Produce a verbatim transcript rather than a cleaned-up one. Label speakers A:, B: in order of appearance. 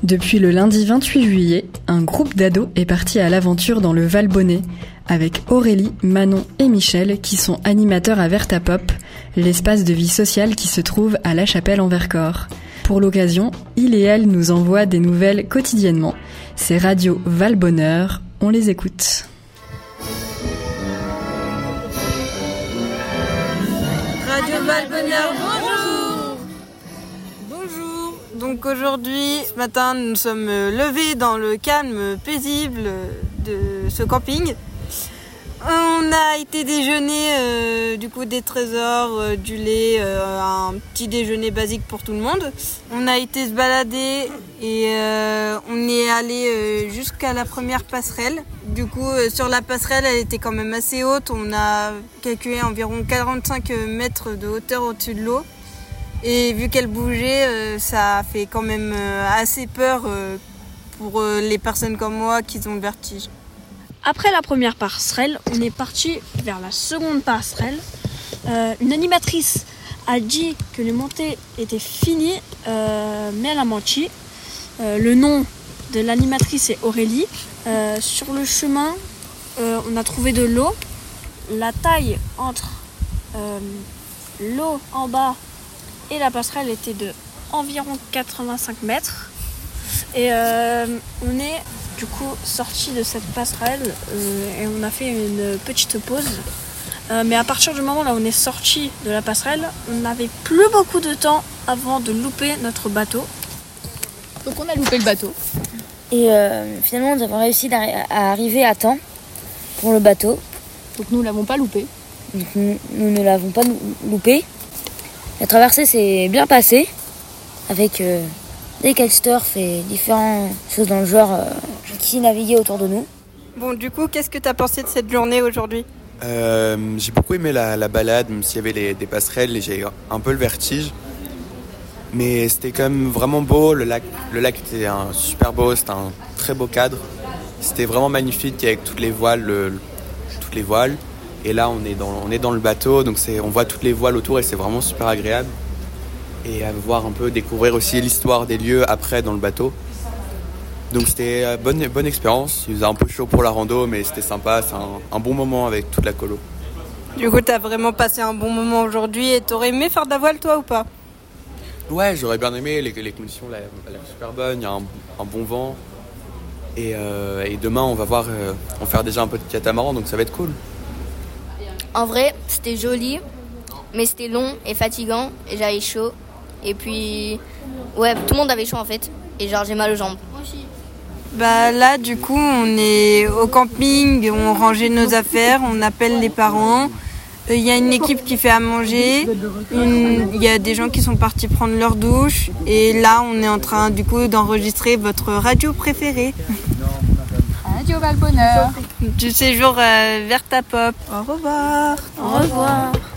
A: Depuis le lundi vingt-huit juillet, un groupe d'ados est parti à l'aventure dans le Valbonnais, avec Aurélie, Manon et Michel qui sont animateurs à Vertapop, l'espace de vie sociale qui se trouve à La Chapelle en Vercors. Pour l'occasion, il et elle nous envoient des nouvelles quotidiennement. C'est Radio Valbonneur, on les écoute.
B: Radio Valbonneur, bonjour. Bonjour. Donc aujourd'hui, ce matin, nous nous sommes levés dans le calme paisible de ce camping. On a été déjeuner euh, du coup des trésors, euh, du lait, euh, un petit déjeuner basique pour tout le monde. On a été se balader et euh, on est allé euh, jusqu'à la première passerelle. Du coup, euh, sur la passerelle, elle était quand même assez haute. On a calculé environ quarante-cinq mètres de hauteur au-dessus de l'eau. Et vu qu'elle bougeait, euh, ça a fait quand même euh, assez peur euh, pour euh, les personnes comme moi qui ont le vertige.
C: Après la première passerelle, on est parti vers la seconde passerelle. Euh, une animatrice a dit que les montées étaient finies, euh, mais elle a menti. Euh, le nom de l'animatrice est Aurélie. Euh, sur le chemin, euh, on a trouvé de l'eau. La taille entre euh, l'eau en bas et la passerelle était de environ quatre-vingt-cinq mètres. Et euh, on est du coup sorti de cette passerelle euh, et on a fait une petite pause. Euh, mais à partir du moment où on est sorti de la passerelle, on n'avait plus beaucoup de temps avant de louper notre bateau.
D: Donc on a loupé le bateau.
E: Et euh, finalement, nous avons réussi à arriver à temps pour le bateau.
D: Donc nous ne l'avons pas loupé.
E: Donc, nous, nous ne l'avons pas loupé. La traversée s'est bien passée avec euh, des kitesurf et différentes choses dans le genre euh, qui naviguaient autour de nous.
B: Bon, du coup, qu'est-ce que tu as pensé de cette journée aujourd'hui ?
F: euh, J'ai beaucoup aimé la, la balade, même s'il y avait les, des passerelles et j'ai eu un peu le vertige. Mais c'était quand même vraiment beau, le lac, le lac était un super beau, c'était un très beau cadre. C'était vraiment magnifique avec toutes les voiles, le, toutes les voiles. Et là, on est dans, on est dans le bateau, donc c'est, on voit toutes les voiles autour et c'est vraiment super agréable. Et à voir un peu, découvrir aussi l'histoire des lieux après dans le bateau. Donc c'était une bonne, bonne expérience. Il faisait un peu chaud pour la rando, mais c'était sympa, c'est un, un bon moment avec toute la colo.
B: Du coup, t'as vraiment passé un bon moment aujourd'hui et t'aurais aimé faire de la voile toi ou pas ?
F: Ouais, j'aurais bien aimé, les, les conditions là, elles sont super bonnes, il y a un, un bon vent. Et, euh, et demain, on va voir, euh, on va faire déjà un peu de catamaran, donc ça va être cool.
G: En vrai, c'était joli, mais c'était long et fatigant et j'avais chaud. Et puis, ouais, tout le monde avait chaud en fait. Et genre, j'ai mal aux jambes.
B: Bah là, du coup, on est au camping, on rangeait nos affaires, on appelle les parents. Il y a une équipe qui fait à manger. Il y a des gens qui sont partis prendre leur douche. Et là, on est en train, du coup, d'enregistrer votre radio préférée.
D: Radio Valbonneur.
B: Du séjour euh, Vertapop. Au revoir.
G: Au revoir.